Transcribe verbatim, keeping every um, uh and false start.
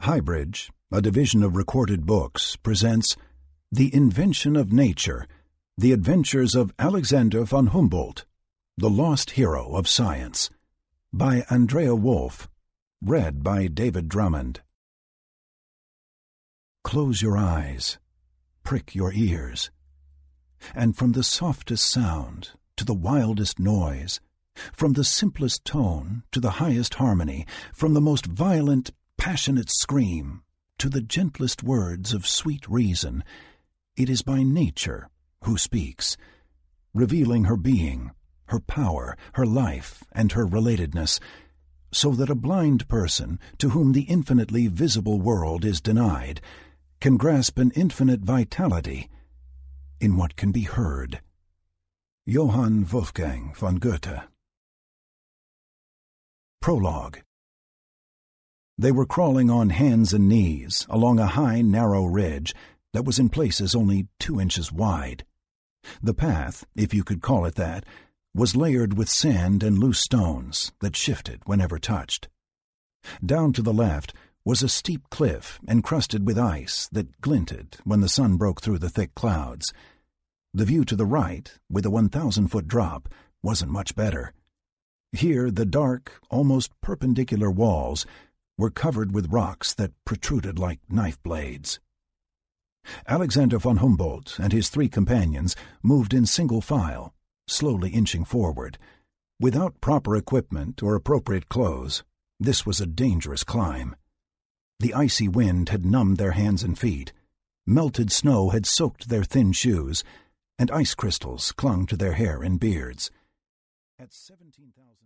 Highbridge, a division of Recorded Books, presents The Invention of Nature, The Adventures of Alexander von Humboldt, the Lost Hero of Science, by Andrea Wolf, read by David Drummond. Close your eyes, prick your ears, and from the softest sound to the wildest noise, from the simplest tone to the highest harmony, from the most violent, passionate scream to the gentlest words of sweet reason, it is by Nature who speaks, revealing her being, her power, her life, and her relatedness, so that a blind person to whom the infinitely visible world is denied can grasp an infinite vitality in what can be heard. Johann Wolfgang von Goethe. Prologue. They were crawling on hands and knees along a high, narrow ridge that was in places only two inches wide. The path, if you could call it that, was layered with sand and loose stones that shifted whenever touched. Down to the left was a steep cliff encrusted with ice that glinted when the sun broke through the thick clouds. The view to the right, with a one thousand foot drop, wasn't much better. Here the dark, almost perpendicular walls were covered with rocks that protruded like knife blades. Alexander von Humboldt and his three companions moved in single file, slowly inching forward. Without proper equipment or appropriate clothes, this was a dangerous climb. The icy wind had numbed their hands and feet, melted snow had soaked their thin shoes, and ice crystals clung to their hair and beards. At seventeen thousand